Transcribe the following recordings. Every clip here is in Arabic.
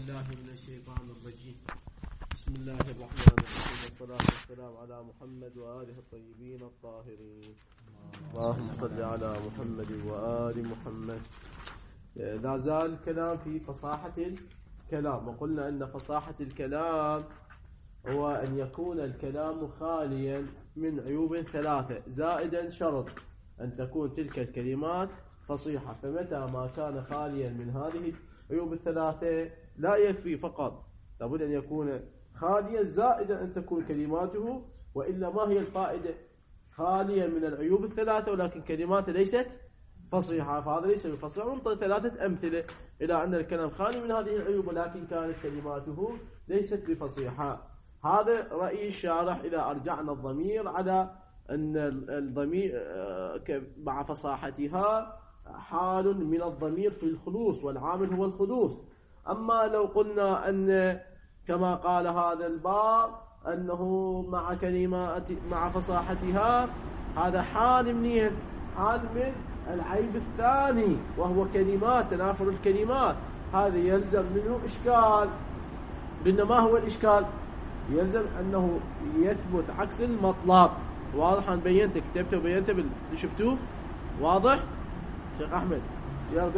بالله من الشيطان الرجيم. بسم الله الرحمن الرحيم، والصلاة والسلام على محمد وآله الطيبين الطاهرين. اللهم صل على محمد وآل محمد. لا زال الكلام في فصاحة الكلام، وقلنا أن فصاحة الكلام هو أن يكون الكلام خاليا من عيوب ثلاثة، زائدا شرط أن تكون تلك الكلمات فصيحة. فمتى ما كان خاليا من هذه العيوب الثلاثة لا يكفي فقط، لابد أن يكون خاليا زائدا أن تكون كلماته، وإلا ما هي الفائدة؟ خاليا من العيوب الثلاثة ولكن كلماته ليست فصيحة، فهذا ليس بفصيح. وننطي ثلاثة أمثلة إلى أن الكلام خالي من هذه العيوب ولكن كانت كلماته ليست بفصيحة. هذا رأي الشارح إذا أرجعنا الضمير على أن الضمير مع فصاحتها حال من الضمير في الخلوص، والعامل هو الخلوص. أما لو قلنا أن كما قال هذا الباب أنه مع كلمات مع فصاحتها، هذا حال منين؟ حال من العيب الثاني وهو كلمات، تنافر الكلمات. هذا يلزم منه إشكال. لأن ما هو الإشكال؟ يلزم أنه يثبت عكس المطلب. واضح؟ أن بينت كتبته وبينت اللي شفتوه واضح؟ شيخ أحمد يا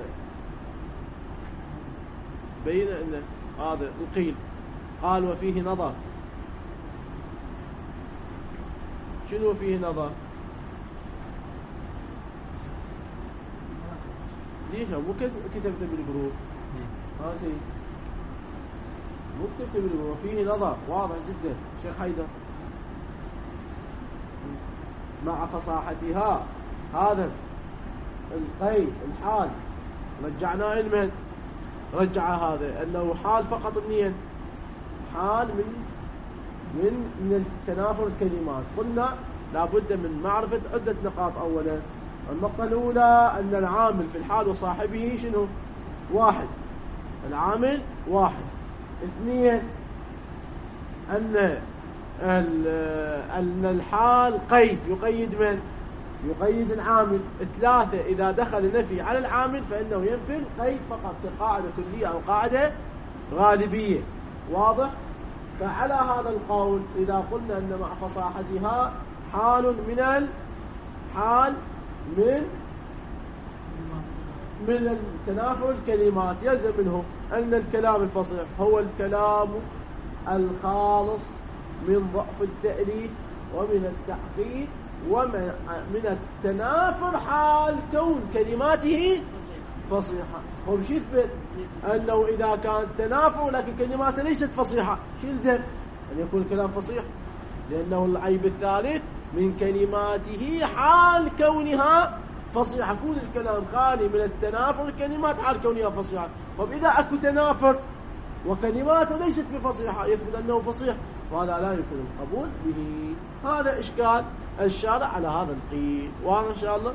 بين أن هذا القيل قال وفيه نظر. شنو فيه نظر؟ ليش مو كتبته بالجروب؟ ها سيد مو كتبته بالجروب. فيه نظر واضح جدا شيخ حيدر. مع فصاحتها هذا القيد الحال رجعناه المن رجع هذا أنه حال فقط منين؟ حال من تنافر الكلمات. قلنا لابد من معرفة عدة نقاط. أولا النقطة الأولى أن العامل في الحال وصاحبه شنو؟ واحد، العامل واحد. اثنين أن الحال قيد يقيد من؟ يقيد العامل. ثلاثة إذا دخل نفي على العامل فإنه ينفي القيد فقط، كقاعدة كلية أو قاعدة غالبية. واضح؟ فعلى هذا القول إذا قلنا أن مع فصاحتها حال من تنافر الكلمات، يلزم منه أن الكلام الفصيح هو الكلام الخالص من ضعف التأليف ومن التحقيق ومن التنافر، حال كون كلماته فصيحة. هو مش يثبت أنه إذا كان تنافر لكن كلماته ليست فصيحة، شو يلزم؟ أن يكون الكلام فصيح، لأنه العيب الثالث من كلماته حال كونها فصيحة. كون الكلام خالي من التنافر الكلمات حال كونها فصيحة. طب إذا أكو تنافر وكلماته ليست بفصيحة يثبت أنه فصيح، وهذا لا يمكن القبول به. هذا إشكال الشارع على هذا القيد. وأنا إن شاء الله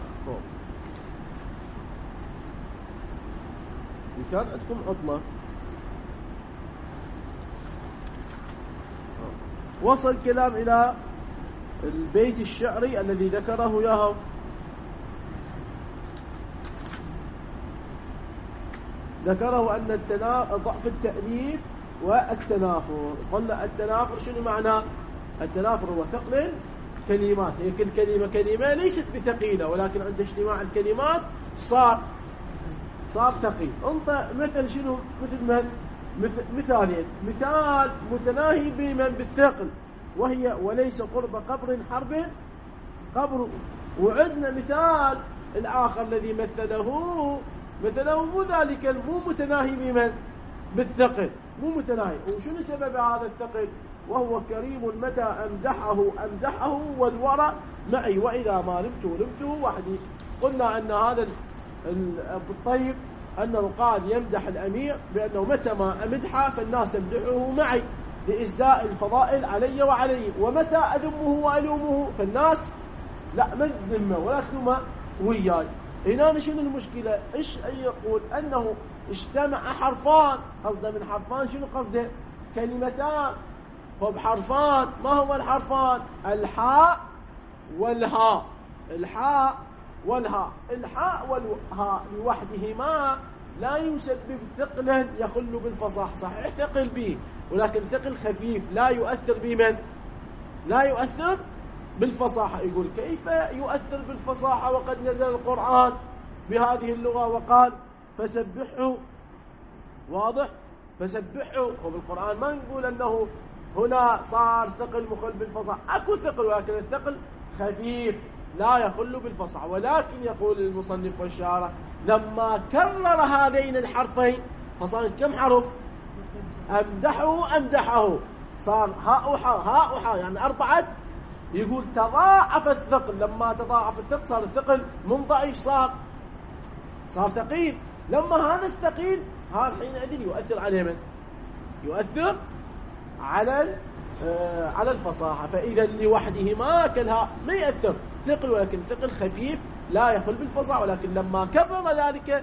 كان عندكم عطلة. وصل الكلام إلى البيت الشعري الذي ذكره ياهم. ذكره أن ضعف التأليف والتنافر. قلنا التنافر شنو معناه؟ التنافر هو ثقل كلمات. هي كل كلمة ليست بثقيلة، ولكن عند اجتماع الكلمات صار ثقيل. انت مثل شنو؟ مثالين. مثال متناهي بمن بالثقل وهي وليس قرب قبر حرب قبر. وعندنا مثال الآخر الذي مثله مو ذلك، مو متناهي بمن بالثقل، مو متناهي. وشنو سبب هذا الثقل؟ وهو كريم متى أمدحه والورى معي، وإذا ما لمته وحدي. قلنا أن هذا الطيب أنه قال يمدح الأمير بأنه متى ما أمدحه فالناس تمدحه معي لإزداء الفضائل علي وعليه، ومتى أذمه وألومه فالناس لا من ذمه ولا ثم وياي. هنا شنو المشكلة؟ إيش يقول؟ أنه اجتمع حرفان. قصده من حرفان شنو قصده؟ كلمتان. فبحرفان ما هو الحرفان؟ الحاء والهاء. الحاء والهاء. الحاء والهاء لوحدهما لا يسبب ثقلا يخل بالفصاحة. صحيح ثقل به، ولكن ثقل خفيف لا يؤثر بمن؟ لا يؤثر بالفصاحة. يقول كيف يؤثر بالفصاحة وقد نزل القرآن بهذه اللغة وقال فسبحوا؟ واضح؟ فسبحوا، وبالقرآن ما نقول أنه هنا صار ثقل مخل بالفصاحة، أكو ثقل ولكن الثقل خفيف لا يخل بالفصاحة. ولكن يقول المصنف والشارح لما كرر هذين الحرفين فصار كم حرف؟ أمدحه صار هاء وحاء هاء وحاء، يعني 4. يقول تضاعف الثقل، لما تضاعف الثقل صار الثقل منضعج، صار ثقيل. لما هذا الثقيل هذا حينئذ يؤثر على من؟ يؤثر على الفصاحة. فإذا لوحده ما كلها ما يأثر ثقل، ولكن ثقل خفيف لا يخل بالفصاحة. ولكن لما كرر ذلك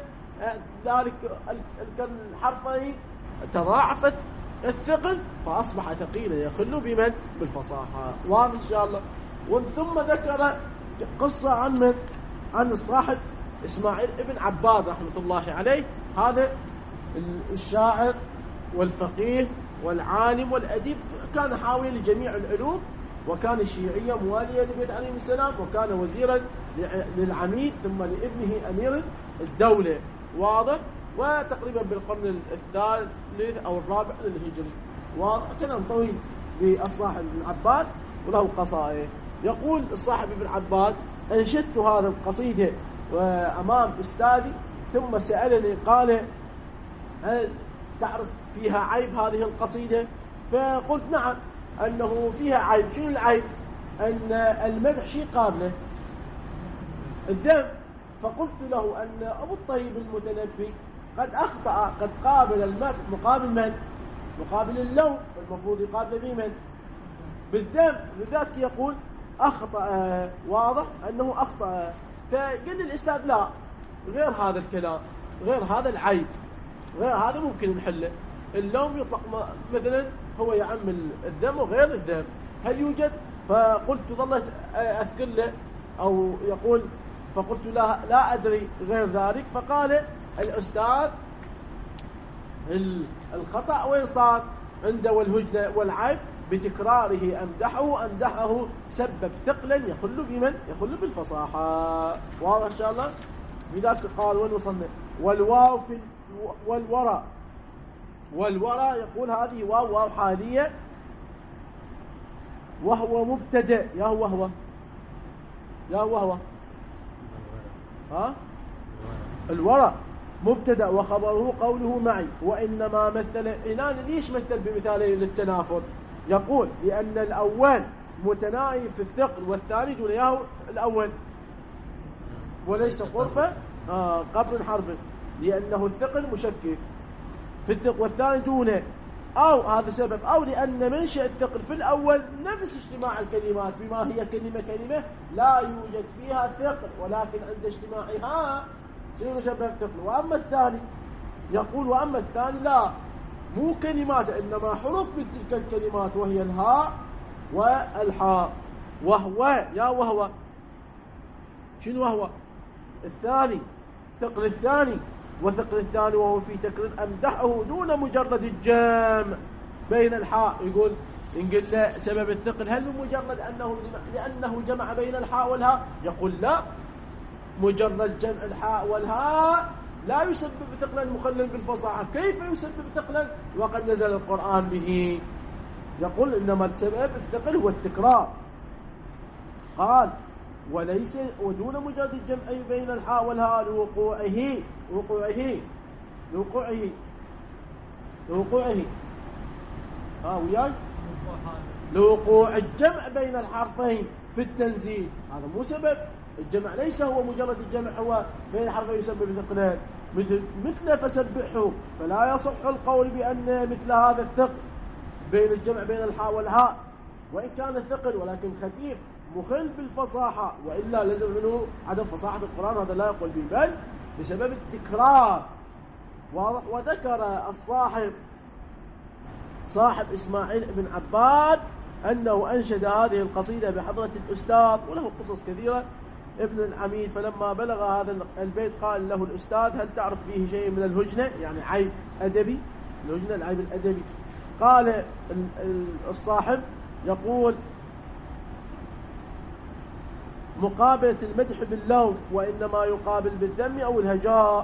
الحرفين تضاعفت الثقل فأصبح ثقيلا يخل بمن؟ بالفصاحة. واضح إن شاء الله. ثم ذكر قصة عن من؟ عن الصاحب إسماعيل ابن عباد رحمة الله عليه. هذا الشاعر والفقيه والعالم والأديب، كان حاويا لجميع العلوم، وكان شيعيا مواليا لبيت عليه السلام، وكان وزيرا للعميد ثم لابنه أمير الدولة. واضح؟ وتقريبا بالقرن الثالث أو الرابع للهجري. واضح؟ كلام طويل بالصاحب ابن عباد وله قصائد. يقول الصاحب ابن عباد أنشدت هذا القصيدة أمام أستاذي ثم سألني قال هل تعرف فيها عيب هذه القصيدة؟ فقلت نعم أنه فيها عيب. شنو العيب؟ أن المدح شيء قابله الذم. فقلت له أن أبو الطيب المتنبي قد أخطأ، قد قابل المدح مقابل من؟ مقابل اللوم، المفروض يقابل به من؟ بالذم. لذلك يقول أخطأ. واضح أنه أخطأ. فقال الأستاذ لا، غير هذا الكلام، غير هذا العيب، غير هذا ممكن نحله. اللوم يطلق مثلا هو يعم الذم وغير الذم، هل يوجد؟ فقلت ظلت أذكر له أو يقول، فقلت لا أدري غير ذلك. فقال الأستاذ الخطأ وين صار؟ عنده والهجنة والعيب بتكراره أمدحه سبب ثقلا يخل بمن؟ يخل بالفصاحة. واضح إن شاء الله. بذلك قال وين وصلنا؟ والواو في والورى يقول هذه واو حالية، وهو مبتدأ. يا هو ها الورى مبتدأ وخبره قوله معي. وإنما مثل إنان، ليش مثل بمثالين للتنافر؟ يقول لأن الأول متناهي في الثقل والثاني دون ياهو الأول وليس قربة قبل حرب، لأنه الثقل مشكك في الثقل والثاني دونه، أو هذا سبب، أو لأن منشأ الثقل في الأول نفس اجتماع الكلمات بما هي كلمة لا يوجد فيها ثقل، ولكن عند اجتماعها سير شبه الثقل. وأما الثاني يقول وأما الثاني لا، مو كلمات إنما حروف من تلك الكلمات، وهي الهاء والحاء. وهو شنو وهو؟ الثاني، ثقل الثاني. وثقل الثاني وهو في تكرير أمدحه دون مجرد الجمع بين الحاء. يقول إن قلنا سبب الثقل هل مجرد لأنه جمع بين الحاء والهاء؟ يقول لا، مجرد جمع الحاء والهاء لا يسبب ثقلا مخلا بالفصاحة. كيف يسبب ثقلا وقد نزل القرآن به؟ يقول إنما السبب الثقل هو التكرار. قال وليس ودون مجرد الجمع بين الحاء والهاء لوقوعه وياي لوقوع الجمع بين الحرفين في التنزيل. هذا مو سبب الجمع، ليس هو مجرد الجمع هو بين الحرفين يسبب ثقلان مثل فسبحه. فلا يصح القول بأن مثل هذا الثقل بين الجمع بين الحاء والهاء وإن كان الثقل ولكن خفيف مخل بالفصاحة، وإلا لازم منه عدم فصاحة القرآن، هذا لا يقول به، بل بسبب التكرار. واضح. وذكر صاحب إسماعيل بن عباد أنه أنشد هذه القصيدة بحضرة الأستاذ، وله قصص كثيرة ابن العميد فلما بلغ هذا البيت قال له الأستاذ هل تعرف فيه شيء من الهجنة، يعني عيب أدبي، الهجنة العيب الأدبي. قال الصاحب يقول مقابلة المدح باللوم وإنما يقابل بالذم أو الهجاء.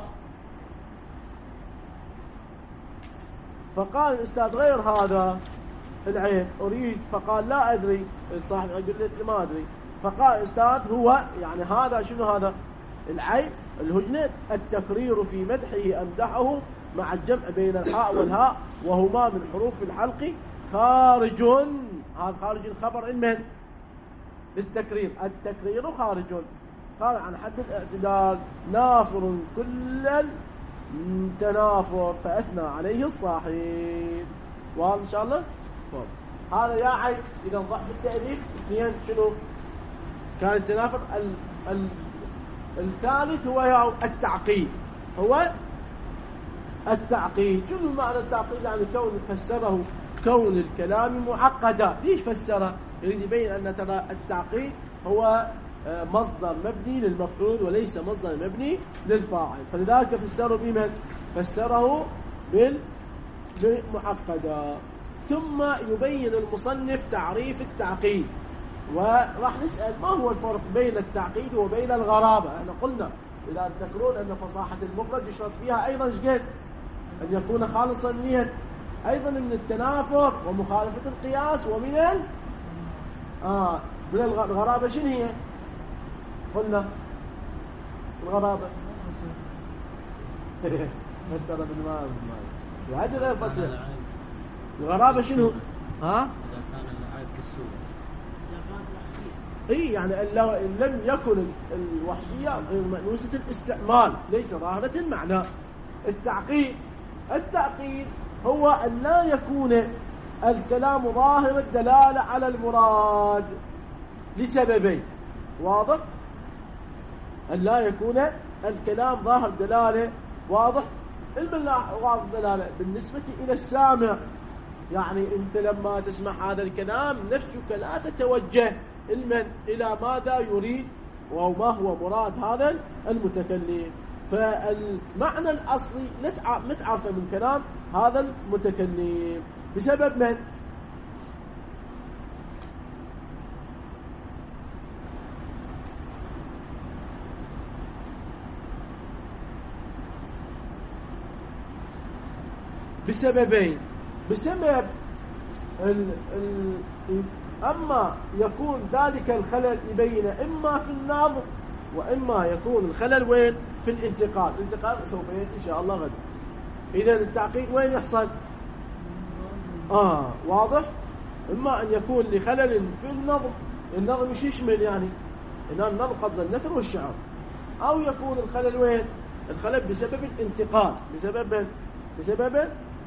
فقال الأستاذ غير هذا العيب أريد، فقال لا أدري، الصاحب يقول لي ما أدري. فقال الأستاذ هو يعني هذا شنو هذا العيب الهجنة التكرير في مدحه أمدحه مع الجمع بين الحاء والهاء وهما من حروف الحلق خارج. هذا خارج الخبر من للتكرير، التكرير خارج عن حد الاعتدال نافر كل التنافر فأثنى عليه الصاحب. واضح إن شاء الله؟ طيب هذا يا عيب. إذا ضعف التأليف اثنين شنو كان التنافر. الثالث هو التعقيد. هو التعقيد. شنو معنى التعقيد؟ يعني كون فسره كون الكلام معقدا. ليش فسره؟ يريد يبين أن ترى التعقيد هو مصدر مبني للمفعول وليس مصدر مبني للفاعل، فلذلك فسره بمن؟ فسره بالمعقدا. ثم يبين المصنف تعريف التعقيد، وراح نسأل ما هو الفرق بين التعقيد وبين الغرابة. احنا قلنا إذا تذكرون أن فصاحة المفرد يشترط فيها أيضا شقد أن يكون خالصا منين؟ أيضا من التنافر ومخالفة القياس ومن من الغرابة. شنو هي؟ قلنا الغرابة فسر ابن مالك وهذه غير فسر. الغرابة شنو؟ إذا كان العيب في السورة يعني إن لم يكن الوحشية غير مأنوسة الاستعمال ليس ظاهرة المعنى. التعقيد هو أن لا يكون الكلام ظاهر الدلالة على المراد لسببين. واضح؟ أن لا يكون الكلام ظاهر دلالة واضح. واضح دلالة بالنسبة إلى السامع، يعني أنت لما تسمع هذا الكلام نفسك لا تتوجه إلى ماذا يريد وما هو مراد هذا المتكلم. فالمعنى الأصلي نتعرفه من كلام هذا المتكلم بسبب من؟ بسببين. بسبب أما يكون ذلك الخلل يبين إما في النظم وإما يكون الخلل وين؟ في الانتقال. الانتقال سوف يأتي إن شاء الله غدا. إذن التعقيد وين يحصل؟ واضح؟ إما أن يكون لخلل في النظم مش يشمل يعني إن النظم قبل النثر والشعر، أو يكون الخلل وين؟ الخلل بسبب الانتقال. بسبب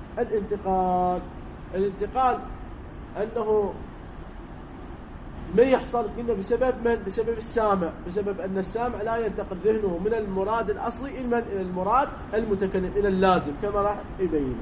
الانتقال أنه ما يحصل قلنا بسبب من؟ بسبب السامع، بسبب أن السامع لا ينتقل ذهنه من المراد الأصلي إلى المراد المتكلم إلى اللازم كما راح يبينه.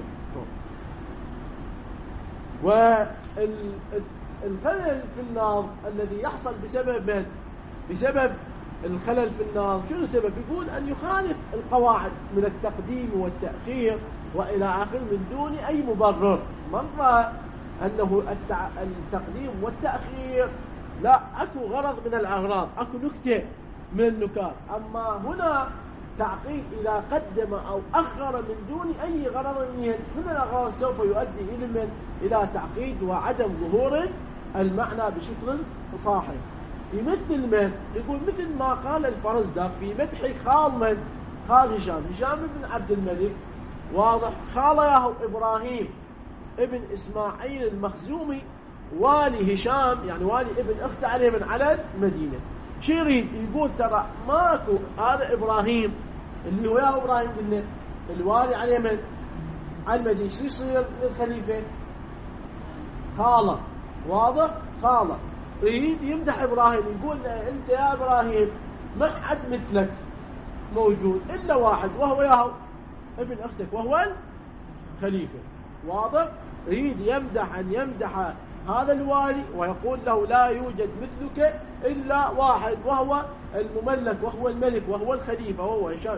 والخلل في النظم الذي يحصل بسبب من؟ بسبب الخلل في النظم شنو سبب؟ يقول أن يخالف القواعد من التقديم والتأخير وإلى آخر من دون أي مبرر. مرة أنه التقديم والتأخير لا أكو غرض من الأغراض، أكو نكتة من النكات. أما هنا تعقيد إذا قدم أو أخر من دون أي غرض من الأغراض سوف يؤدي إلى تعقيد وعدم ظهور المعنى بشكل صاحب. يمثل من؟ يقول مثل ما قال الفرزدق في مدح خال هشام بن عبد الملك. واضح؟ خاليه إبراهيم ابن إسماعيل المخزومي والي هشام، يعني والي ابن أخت عليه من على المدينة. شو يريد؟ يقول ترى ماكو هذا إبراهيم اللي هو يا إبراهيم قلنا الوالي عليه من على المدينة، شو يصير الخليفة؟ خاله. واضح؟ خاله. يريد يمدح إبراهيم، يقول أنت يا إبراهيم ما حد مثلك موجود إلا واحد وهو ياهو ابن أختك وهو الخليفة. واضح؟ يريد يمدح هذا الوالي ويقول له لا يوجد مثلك إلا واحد وهو المملك وهو الملك وهو الخليفة وهو هشام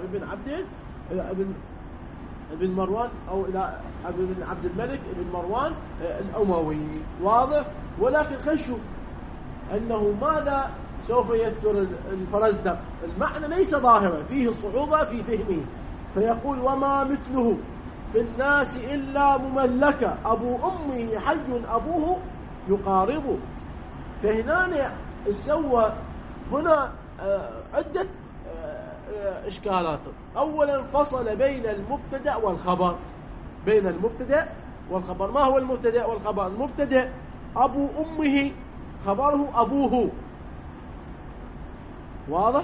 بن مروان أو إلى بن عبد الملك بن مروان الأموي. واضح؟ ولكن خشوا أنه ماذا سوف يذكر الفرزدق؟ المعنى ليس ظاهرا، فيه صعوبة في فهمه، فيقول وما مثله في الناس إلا مملكة أبو أمه حي أبوه يقاربه. فهنا سوى هنا عدة إشكالات. أولا فصل بين المبتدأ والخبر، بين المبتدأ والخبر. ما هو المبتدأ والخبر؟ المبتدأ أبو أمه، خبره أبوه. واضح؟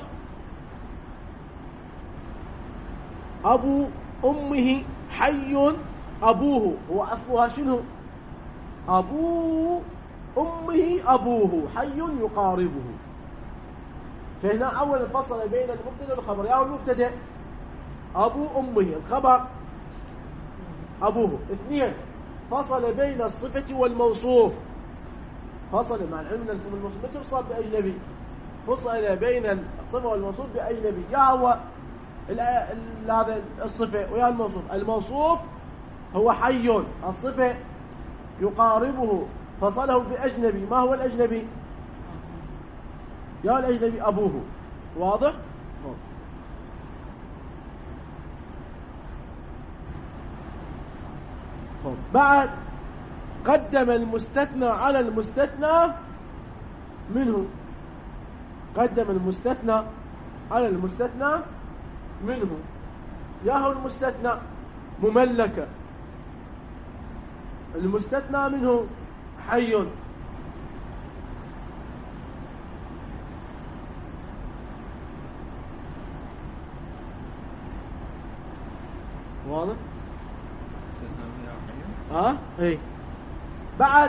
أبو أمه حي أبوه، هو أصلها شنو؟ أبو أمه أبوه حي يقاربه. فهنا أولا فصل بين المبتدأ والخبر. يعني المبتدأ أبو أمه، الخبر أبوه. اثنين فصل بين الصفة والموصوف. فصل مع العلم أن الصفة والموصوف ما تفصل بأجنبي، فصل بين الصفة والموصوف بأجنبي. يا هو هذا الصفة ويا الموصوف. الموصوف هو حي، الصفة يقاربه، فصله بأجنبي. ما هو الأجنبي؟ يا الأجنبي أبوه. واضح؟ بعد قدم المستثنى على المستثنى منه. قدم المستثنى على المستثنى منه. يا هو المستثنى مملكة، المستثنى منه حي. واضح؟ ايه. بعد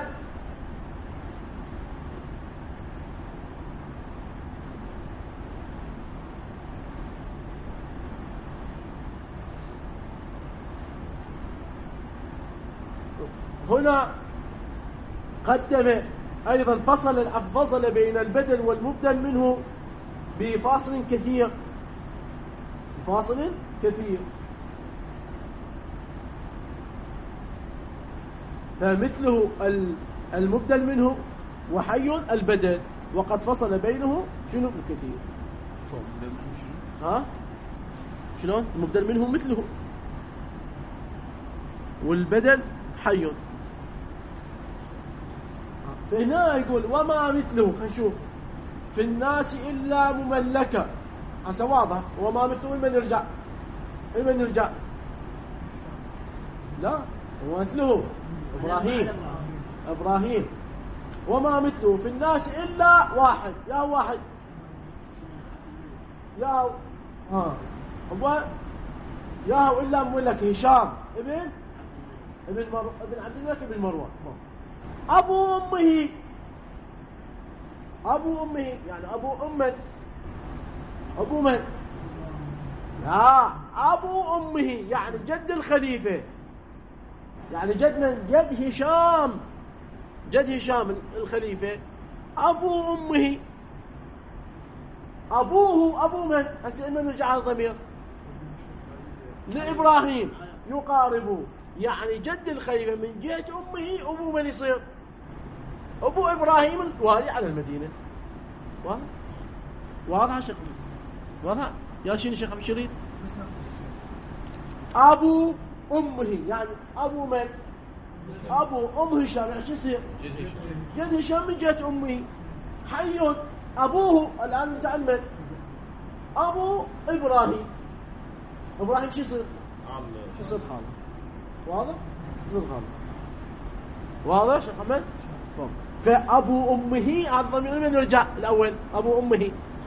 هنا قدم أيضا فصل بين البدل والمبدل منه بفاصل كثير، فاصل كثير. فمثله المبدل منه وحي البدل، وقد فصل بينه شنو الكثير. ها شلون؟ المبدل منه مثله والبدل حي. فهنا يقول وما مثله. خشوف في الناس إلا مملكة، هسه واضح. وما مثله من يرجع؟ من يرجع؟ لا ومثله إبراهيم. وما مثله في الناس إلا واحد. يا واحد يا هو يا هو إلا مملك هشام ابن عبد الملك ابن مروان. أبو أمه يعني أبو من؟ لا، أبو أمه يعني جد الخليفة، يعني جد من؟ جد هشام الخليفة. أبو أمه أبوه أبو من؟ هسه من نرجع على الضمير لإبراهيم يقاربه، يعني جد الخليفة من جهة أمه. أبو من يصير؟ أبو إبراهيم الوالي على المدينة. واضح شيخ؟ واضح يا شيخ أبو شريف؟ أبو أمه يعني أبو من؟ أبو أم هشام. يعني شو يصير؟ جد هشام من جهة أمه. حي أبوه الآن نتعلم أبو إبراهيم. إبراهيم شو يصير؟ يصير خاله. واضح؟ يصير خاله. واضح شيخ محمد؟ فأبو أمه هذا الضمير من يرجع الأول؟ أبو أمه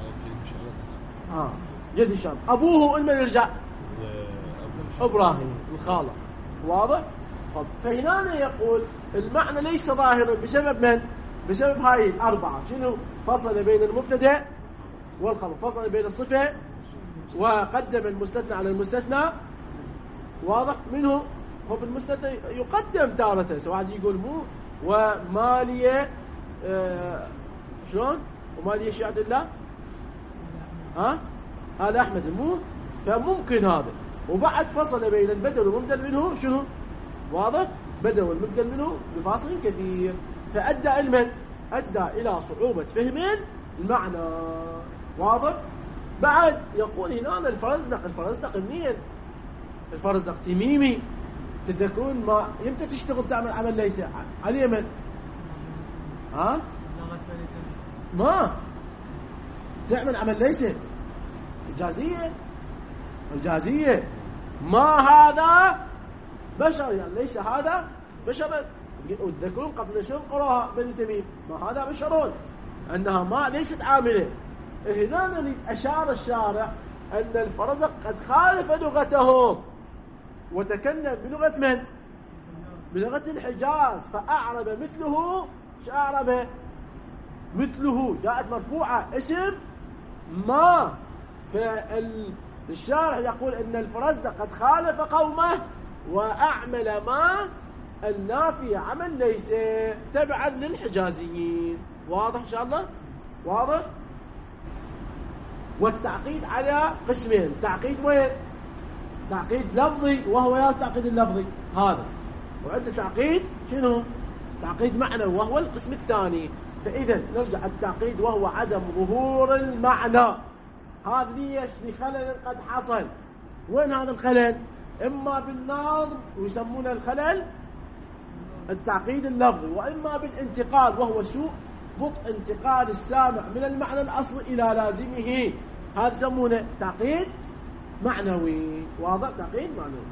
جد هشام. أبوه من يرجع؟ إبراهيم الخالة. واضح؟ فهنا يقول المعنى ليس ظاهرا بسبب من؟ بسبب هاي الأربعة. شنو؟ فصل بين المبتدأ والخبر، فصل بين الصفة، وقدم المستثنى على المستثنى. واضح؟ منه هو بالمستثنى يقدم تارة. واحد يقول مو ومالية شلون؟ ومالية شيعة الله هذا أحمد مو؟ فممكن هذا. وبعد فصل بين البدل والمبدل منه شنو؟ واضح؟ بدل والمبدل منه بفاصل كثير، فأدى المن أدى إلى صعوبة فهم المعنى. واضح؟ بعد يقول هنا الفرزدق منين؟ الفرزدق تميمي. تذكرون ما يمتى تشتغل تعمل عمل ليس على اليمن؟ ما تعمل عمل ليس الجازية ما هذا بشر، يعني ليس هذا بشر. وتذكرون قبل شهر قراها بني تميم ما هذا بشر، أنها ما ليست عاملة. هنا أشار الشارع أن الفرزدق قد خالف لغتهم وتكلم بلغة من؟ بلغة الحجاز، فأعرب مثله. شأعرب مثله جاءت مرفوعة اسم ما. فالشارع يقول أن الفرزدق قد خالف قومه وأعمل ما النافي عمل ليس تبعا للحجازيين. واضح إن شاء الله؟ واضح؟ والتعقيد على قسمين، تعقيد وين؟ تعقيد لفظي وهو يا التعقيد اللفظي هذا، وعند تعقيد شنو؟ تعقيد معنى وهو القسم الثاني. فإذا نرجع التعقيد وهو عدم ظهور المعنى. هذا ليش؟ لخلل قد حصل. وين هذا الخلل؟ إما بالنظم ويسمونه الخلل التعقيد اللفظي، وإما بالانتقال وهو سوء بطء انتقال السامع من المعنى الأصلي إلى لازمه، هذا يسمونه تعقيد معنوي. واضح؟ تعقيد معنوي.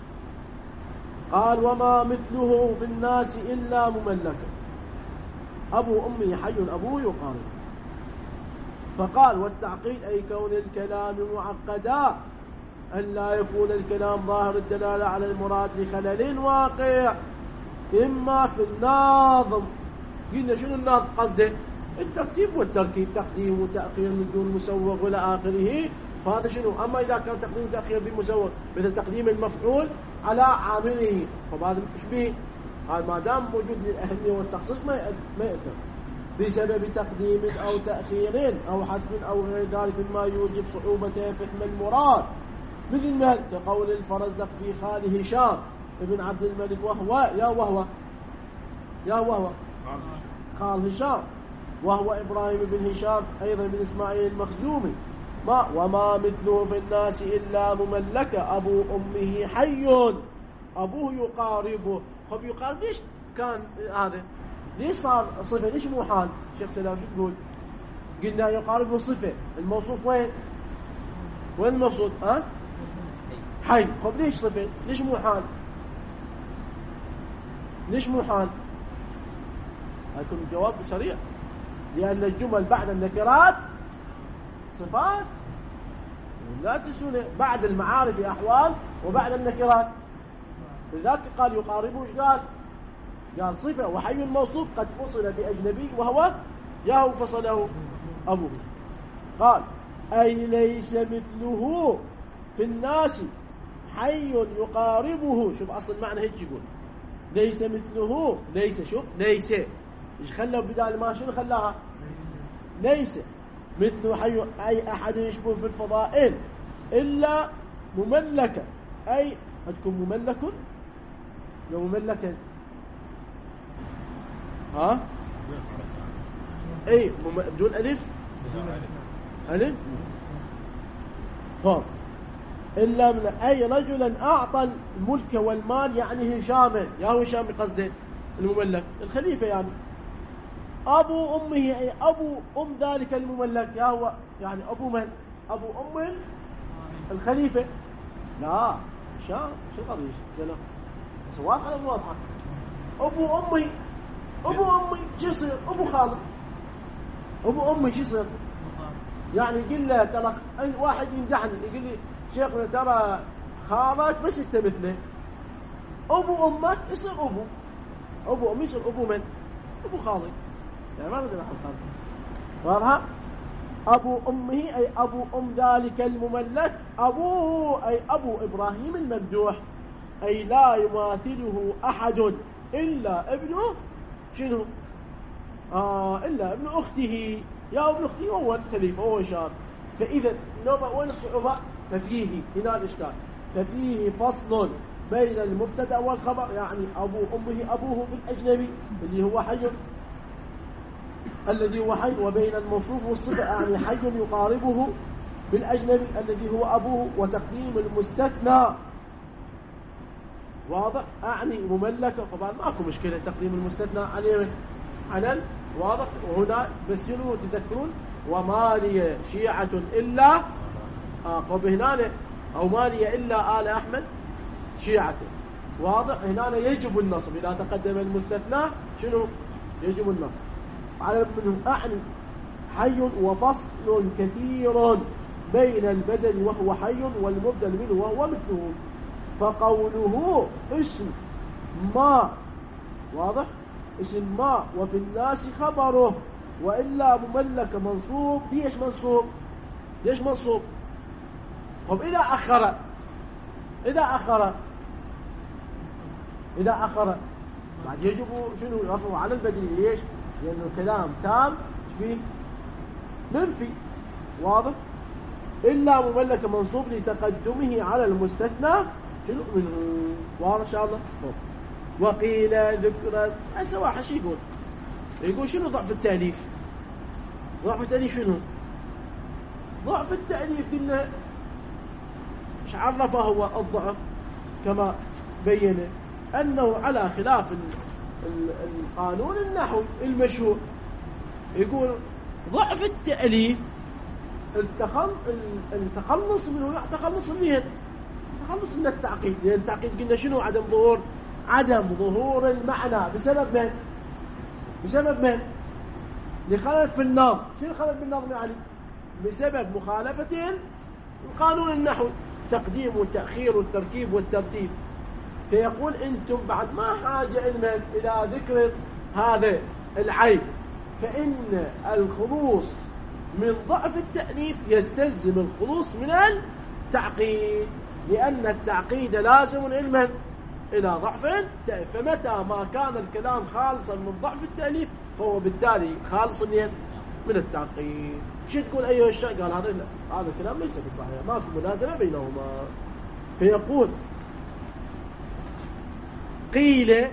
قال وما مثله في الناس إلا مملكا أبو أمي حي أبوه يقارب. فقال والتعقيد أي كون الكلام معقدا، أن لا يكون الكلام ظاهر الدلالة على المراد لخلل واقع، إما في الناظم. قلنا شنو الناظم قصده؟ الترتيب والتركيب، تقديم وتأخير من دون مسوغ إلى آخره. فهذا شنو؟ أما إذا كان تقديم وتأخير بمسوغ مثل تقديم المفعول على عامله فهذا مش به، هذا ما دام موجود للأهمية والتخصيص ما يأثر بسبب تقديم أو تأخير أو حذف أو غير ذلك مما يوجب صعوبة فهم المراد، مثل ما كقول الفرزدق في خال هشام ابن عبد الملك وهو خال هشام وهو إبراهيم بن هشام أيضا بن إسماعيل المخزومي. وما مثله في الناس إلا مملك أبو أمه حي أبوه يقاربه. خب يقارب ليش كان هذا؟ ليش صار صفة؟ ليش مو حال؟ شيخ سلام شو تقول؟ قلنا يقاربه صفة، الموصوف وين المقصود؟ حي. خب ليش صفة؟ ليش مو حال؟ هيكون الجواب سريع، لأن الجمل بعد النكرات صفات، لا تنسون بعد المعارف أحوال وبعد النكرات. لذلك قال يقاربه. ايش قال صفة وحي الموصوف قد فصل بأجنبي وهو ياهو فصله أبوه. قال أي ليس مثله في الناس حي يقاربه. شوف أصل المعنى هيك يقول ليس مثله. ليس شوف ليس ايش خلوا بدال ما شنو خلاها ليس مثل حي أي أحد يشبه في الفضائل إلا مملكا. أي هتكون مملك لو مملكا أي بدون ألف فهم. إلا من أي رجلا أعطى الملك والمال يعني هشام، يا هشام قصده المملك الخليفة، أبو أمه أي أبو أم ذلك المملك، يا هو يعني أبو من؟ أبو أم الخليفة. لا شو قضية سلام سواء على الواضحة. أبو أمي شو يصير؟ أبو خالد أبو أمي شو يصير؟ يعني يقول له ترى واحد يمدحني يقول لي شيخنا ترى خالك بس أنت مثله. أبو أمك يصير أبو أمي يصير أبو من؟ أبو خالد. يعني ما ندري عن خالد. واضحة؟ أبو أمه أي أبو أم ذلك المملك، أبوه أي أبو إبراهيم الممدوح، أي لا يماثله أحد إلا ابنه شنو؟ إلا ابن أخته يا ابن أختي هو التليف هو شاب. فإذا وين الصعوبة؟ ففيه هنا الإشكال، ففيه فصل بين المبتدأ والخبر، يعني أبوه بالأجنبي اللي هو حي الذي هو حي، وبين الموصوف والصفة يعني حي يقاربه بالأجنبي الذي هو أبوه، وتقديم المستثنى واضح أعني مملكة. طبعا ماكو مشكلة تقديم المستثنى عليه على واضح. وهنا بس شنو تذكرون؟ وما لي شيعة إلا قبل هنا أو ما لي إلا آل أحمد شيعة واضح. هنا يجب النصب إذا تقدم المستثنى شنو يجب النصب على منه أعني حي وفصل كثير بين البدل وهو حي والمبدل منه وهو مثله. فقوله اسم ما واضح اسم ما وفي الناس خبره وإلا مملك منصوب. ليش منصوب؟ ليش منصوب؟ طب إذا أخر بعد يجب شنو يرفعه على البدل. ليش؟ لأنه الكلام تام فيه منفي واضح. إلا مملك منصوب لتقدمه على المستثنى شنو منه واضح إن شاء الله. وقيل ذكرت هسه واحد شو يقول شنو ضعف التأليف؟ ضعف التأليف شنو؟ ضعف التأليف قلنا مش عرفه هو الضعف كما بينه أنه على خلاف القانون النحوي المشهور. يقول ضعف التأليف التخلص منه تخلص منين؟ تخلص من التعقيد. لأن التعقيد قلنا شنو؟ عدم ظهور المعنى بسبب من؟ بسبب من؟ لخلل في النظم. شنو خلل في النظم يعني؟ بسبب مخالفة القانون النحوي، تقديم والتأخير والتركيب والترتيب. فيقول أنتم بعد ما حاجة إلى ذكر هذا العيب، فإن الخلوص من ضعف التأليف يستلزم الخلوص من التعقيد، لأن التعقيد لازم علما إلى ضعف التأليف. فمتى ما كان الكلام خالصا من ضعف التأليف فهو بالتالي خالص من التعقيد. شو تقول أيها الشيء؟ قال هذا الكلام ليس بصحيح، ماكو ملازمة بينهما. فيقول قيل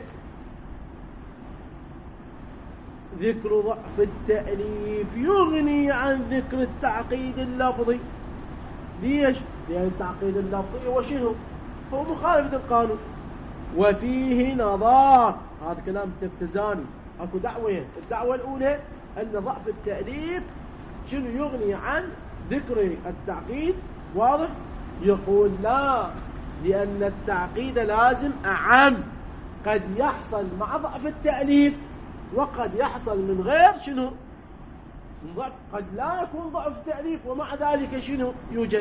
ذكر ضعف التأليف يغني عن ذكر التعقيد اللفظي. ليش؟ لأن التعقيد اللفظي هو شنو؟ هو مخالفة القانون. وفيه نظار، هذا كلام تفتزاني. اكو دعوين، الدعوة الأولى أن ضعف التأليف شنو يغني عن ذكر التعقيد واضح. يقول لا، لأن التعقيد لازم أعم، قد يحصل مع ضعف التأليف وقد يحصل من غير شنو من ضعف. قد لا يكون ضعف تأليف ومع ذلك شنو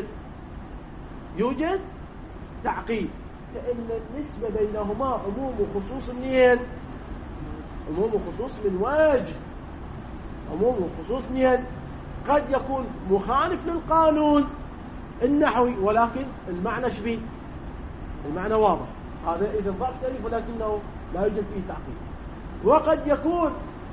يوجد تعقيد. فإن النسبة بينهما عموم وخصوص منين؟ عموم وخصوص من وجه. عموم وخصوص منين؟ قد يكون مخالف للقانون النحوي ولكن المعنى شبيه، المعنى واضح. هذا إذا ضعف تأليف ولكنه لا يوجد فيه تعقيد. وقد يكون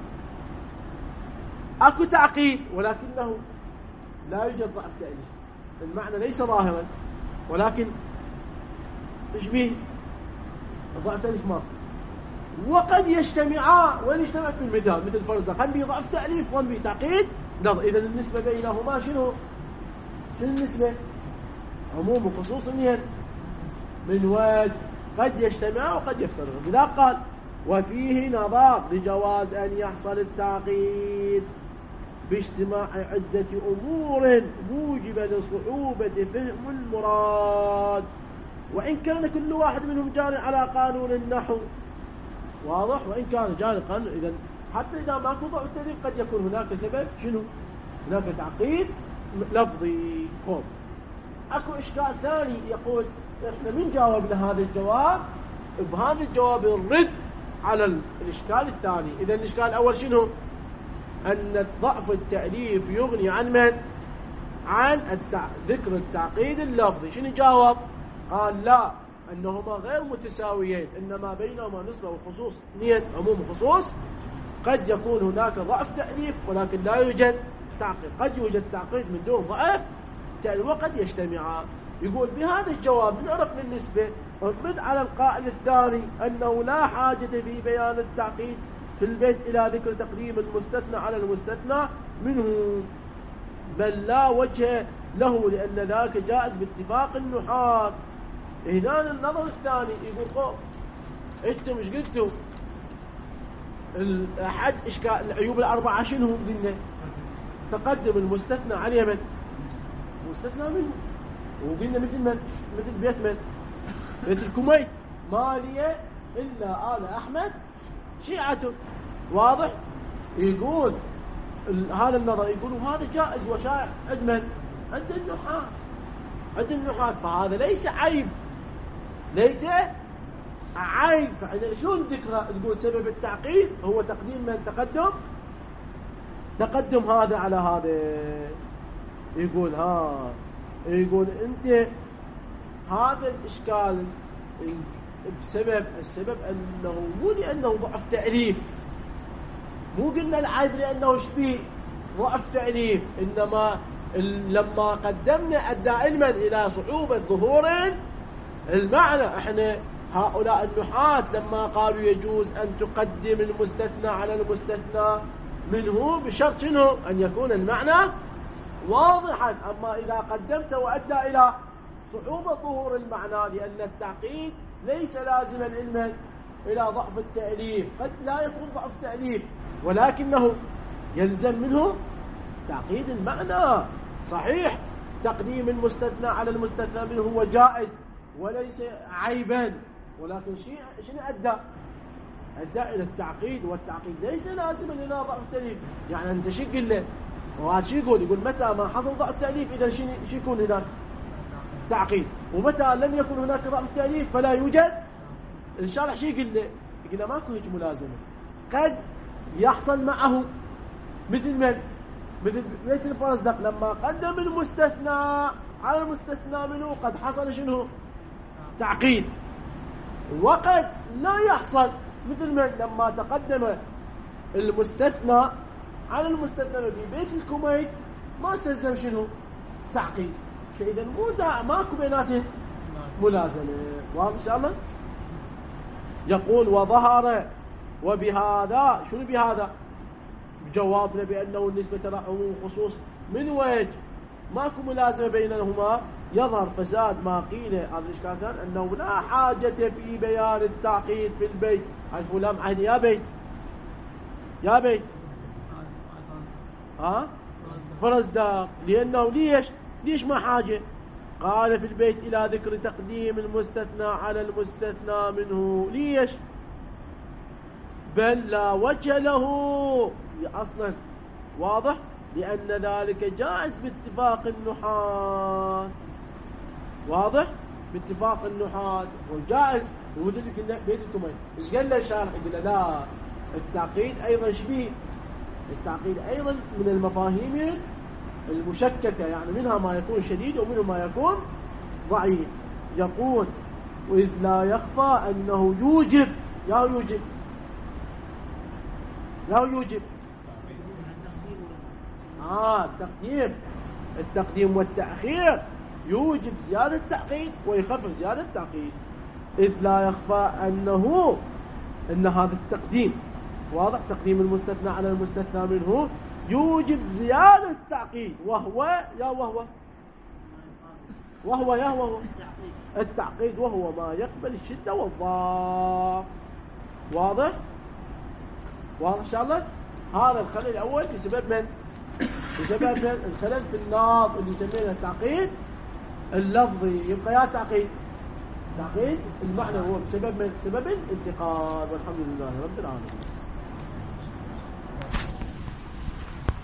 أكو تعقيد ولكنه لا يوجد ضعف تأليف، المعنى ليس ظاهرا ولكن تشبيه ضعف تأليف ما. وقد يجتمعا، وين يجتمع في المثال مثل فرض قام به ضعف تأليف وقام به تعقيد. إذا النسبة بينهما شنو النسبة؟ عموم وخصوص من وجه، قد يجتمع وقد يفترق. بلا قال وفيه نظر لجواز أن يحصل التعقيد باجتماع عدة أمور موجبة لصعوبة فهم المراد، وإن كان كل واحد منهم جاري على قانون النحو واضح. وإن كان جاري قانون، إذا حتى إذا ما كان ضعف التأليف قد يكون هناك سبب شنو؟ هناك تعقيد لفظي. خوف أكو إشكال ثاني، يقول إحنا من جاوب لهذا الجواب؟ بهذا الجواب الرد على الإشكال الثاني. إذا الإشكال الأول شنو؟ أن ضعف التأليف يغني عن من؟ عن ذكر التعقيد اللفظي. شنو جاوب؟ قال لا، أنهما غير متساويين، إنما بينهما نسبة وخصوص عموم وخصوص قد يكون هناك ضعف تأليف ولكن لا يوجد تعقيد، قد يوجد تعقيد من دون ضعف تأليف وقد يجتمعان. يقول بهذا الجواب نعرف بالنسبة ارد على القائل الثاني أنه لا حاجة في بيان التعقيد في البيت إلى ذكر تقديم المستثنى على المستثنى منه، بل لا وجه له لأن ذلك جائز باتفاق النحاة. هنا النظر الثاني يقول انتم مش قلتوا أحد إشكال العيوب الأربعة شنو قلنا؟ تقدم المستثنى عليه من؟ مستثنى منه. وقلنا مثل من؟ مثل بيت من؟ بيت الكوميت ما لي إلا آل أحمد شيعة. واضح؟ يقول هذا النظر يقول هذا جائز وشائع عند من؟ عند النحاة، عند النحاة، فهذا ليس عيب، ليس عيب. فإذا شو الذكرى؟ تقول سبب التعقيد هو تقديم من؟ تقدم هذا على هذا. يقول يقول انت هذا الاشكال السبب انه مو لانه ضعف تأليف، مو قلنا العيب لانه شبيه ضعف تأليف، انما لما قدمنا ادى علما الى صعوبة ظهور المعنى. احنا هؤلاء النحاة لما قالوا يجوز ان تقدم المستثنى على المستثنى منه بشرط شنو؟ ان يكون المعنى واضحا. اما اذا قدمت وادى الى صعوبة ظهور المعنى لان التعقيد ليس لازما علما الى ضعف التأليف، قد لا يكون ضعف تأليف ولكنه يلزم منه تعقيد المعنى. صحيح تقديم المستثنى على المستثنى منه هو جائز وليس عيبا، ولكن شنو أدى إلى التعقيد، والتعقيد ليس لازما إلى ضعف التأليف. يعني أنت شو قل له؟ وهذا شو يقول متى ما حصل ضعف التأليف إذا شو يكون هناك تعقيد، ومتى لم يكن هناك ضعف التأليف فلا يوجد. الشارح شو يقول له؟ يقول له ماكو هيك ملازمة، قد يحصل معه مثل من؟ مثل بيت الفرزدق لما قدم المستثنى على المستثنى منه قد حصل شنو؟ تعقيد. وقد لا يحصل مثل من لما تقدم المستثنى على المستثنى في بيت الكوميت ما استلزم شنو؟ تعقيد. فإذا ماكو بيناتهم ملازمة. واضح إن شاء الله؟ يقول وظهر وبهذا شنو بهذا؟ جوابنا بأنه النسبة ترى عموم خصوص من وجه ماكو ملازمة بينهما يظهر فساد ما قيل. هذا الإشكال كان أنه لا حاجة في بيان التعقيد في البيت. عرفوا لام عهد يا بيت فرزدق، لأنه ليش ما حاجة؟ قال في البيت إلى ذكر تقديم المستثنى على المستثنى منه. ليش؟ بل لا وجه له أصلا. واضح؟ لأن ذلك جائز باتفاق النحاة. واضح؟ باتفاق النحاة وجائز. ومثل قلنا بيت الكوميت ايش قال له الشارح؟ يقول له لا، التعقيد أيضا شبيه، التعقيد أيضا من المفاهيم المشككة، يعني منها ما يكون شديد ومنه ما يكون ضعيف. يقول وإذ لا يخفى أنه يوجب التقديم والتأخير يوجب زيادة التعقيد ويخفف زيادة التعقيد. إذ لا يخفى أن هذا التقديم واضح، تقديم المستثنى على المستثنى منه يوجب زيادة التعقيد، وهو التعقيد وهو ما يقبل الشدة والضعف. واضح إن شاء الله؟ هذا الخلل الأول بسبب من؟ بسبب الخلل في الناظ اللي يسمونه التعقيد اللفظي. يبقى يا تعقيد المعنى هو بسبب من؟ سبب الانتقاد. والحمد لله رب العالمين.